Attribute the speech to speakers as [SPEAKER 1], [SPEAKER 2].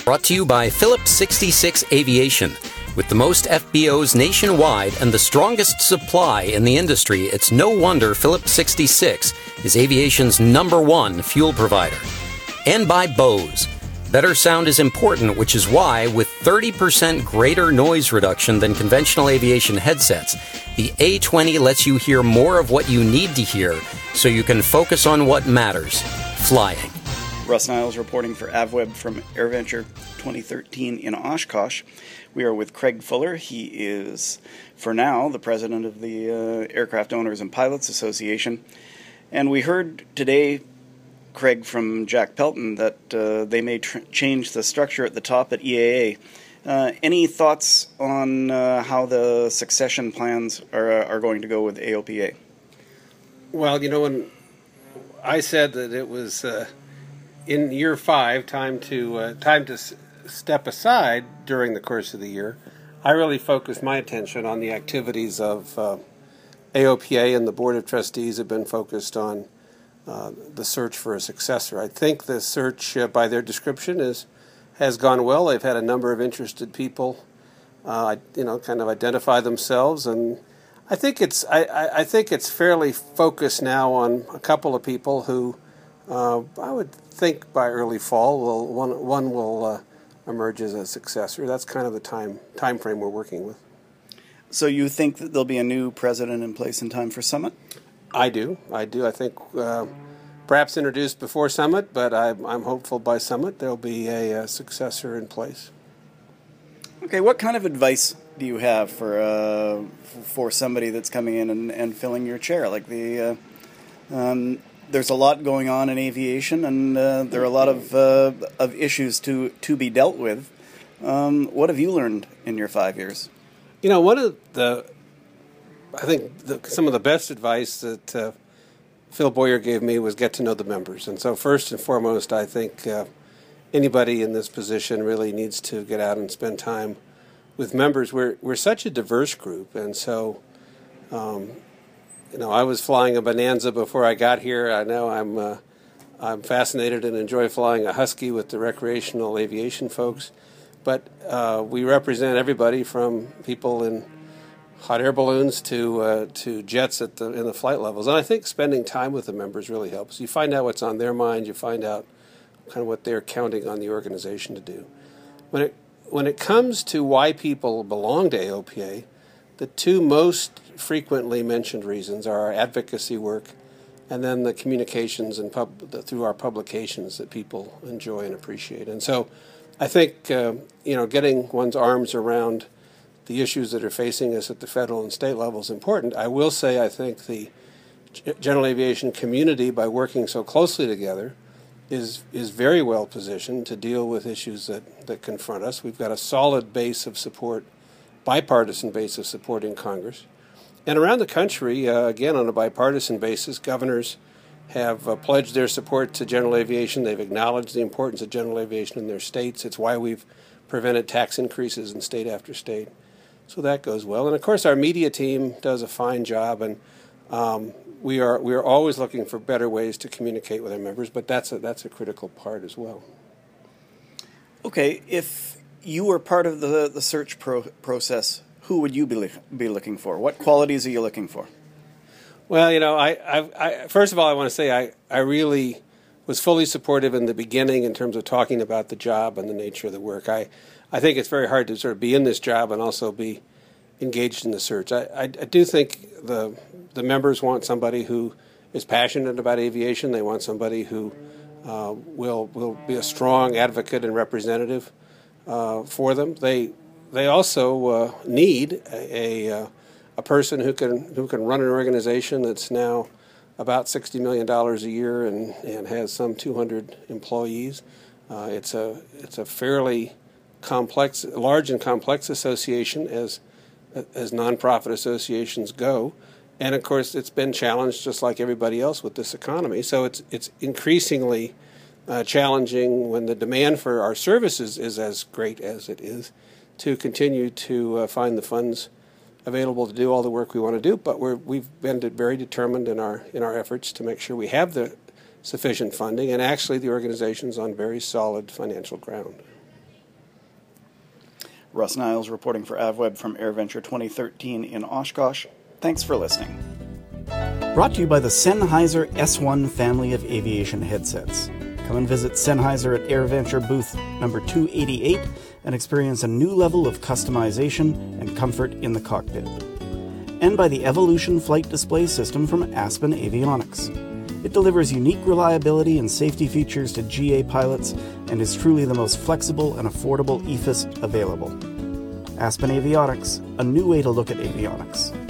[SPEAKER 1] Brought to you by Phillips 66 Aviation. With the most FBOs nationwide and the strongest supply in the industry, it's no wonder Phillips 66 is aviation's #1 fuel provider. And by Bose. Better sound is important, which is why, with 30% greater noise reduction than conventional aviation headsets, the A20 lets you hear more of what you need to hear so you can focus on what matters, flying.
[SPEAKER 2] Russ Niles reporting for AvWeb from AirVenture 2013 in Oshkosh. We are with Craig Fuller. He is, for now, the president of the Aircraft Owners and Pilots Association. And we heard today, Craig, from Jack Pelton that they may change the structure at the top at EAA. Any thoughts on how the succession plans are going to go with AOPA?
[SPEAKER 3] Well, when I said that it was in year 5 time to step aside during the course of the year, I really focused my attention on the activities of AOPA, and the Board of Trustees have been focused on the search for a successor. I think the search, by their description, has gone well. They've had a number of interested people, kind of identify themselves, and I think it's fairly focused now on a couple of people who I would think by early fall one will emerge as a successor. That's kind of the time frame we're working with.
[SPEAKER 2] So you think that there'll be a new president in place in time for Summit?
[SPEAKER 3] I do. I think perhaps introduced before Summit, but I'm hopeful by Summit there'll be a successor in place.
[SPEAKER 2] Okay, what kind of advice do you have for somebody that's coming in and filling your chair? Like there's a lot going on in aviation, and there are a lot of issues to be dealt with. What have you learned in your 5 years?
[SPEAKER 3] I think some of the best advice that Phil Boyer gave me was get to know the members. And so first and foremost, I think anybody in this position really needs to get out and spend time with members. We're such a diverse group, and so I was flying a Bonanza before I got here. I know I'm fascinated and enjoy flying a Husky with the recreational aviation folks. But we represent everybody from people in hot air balloons to jets in the flight levels. And I think spending time with the members really helps. You find out what's on their mind. You find out kind of what they're counting on the organization to do. When it comes to why people belong to AOPA, the two most frequently mentioned reasons are our advocacy work and then the communications and through our publications that people enjoy and appreciate. And so I think, getting one's arms around the issues that are facing us at the federal and state level is important. I will say I think the general aviation community, by working so closely together, is very well positioned to deal with issues that confront us. We've got a solid base of support, bipartisan base of support in Congress. And around the country, again, on a bipartisan basis, governors have pledged their support to general aviation. They've acknowledged the importance of general aviation in their states. It's why we've prevented tax increases in state after state. So that goes well. And, of course, our media team does a fine job, and we are always looking for better ways to communicate with our members, but that's a critical part as well.
[SPEAKER 2] Okay, if you were part of the search process, who would you be looking for? What qualities are you looking for?
[SPEAKER 3] Well, I first of all, I want to say I really was fully supportive in the beginning in terms of talking about the job and the nature of the work. I think it's very hard to sort of be in this job and also be engaged in the search. I do think the members want somebody who is passionate about aviation. They want somebody who will be a strong advocate and representative for them. They also need a person who can run an organization that's now about $60 million a year and has some 200 employees. It's a fairly large and complex association as nonprofit associations go, and of course it's been challenged just like everybody else with this economy. So it's increasingly challenging when the demand for our services is as great as it is to continue to find the funds available to do all the work we want to do. But we've been very determined in our efforts to make sure we have the sufficient funding, and actually the organization's on very solid financial ground.
[SPEAKER 2] Russ Niles reporting for AvWeb from AirVenture 2013 in Oshkosh. Thanks for listening. Brought to you by the Sennheiser S1 family of aviation headsets. Come and visit Sennheiser at AirVenture booth number 288 and experience a new level of customization and comfort in the cockpit. And by the Evolution flight display system from Aspen Avionics. It delivers unique reliability and safety features to GA pilots and is truly the most flexible and affordable EFIS available. Aspen Avionics, a new way to look at avionics.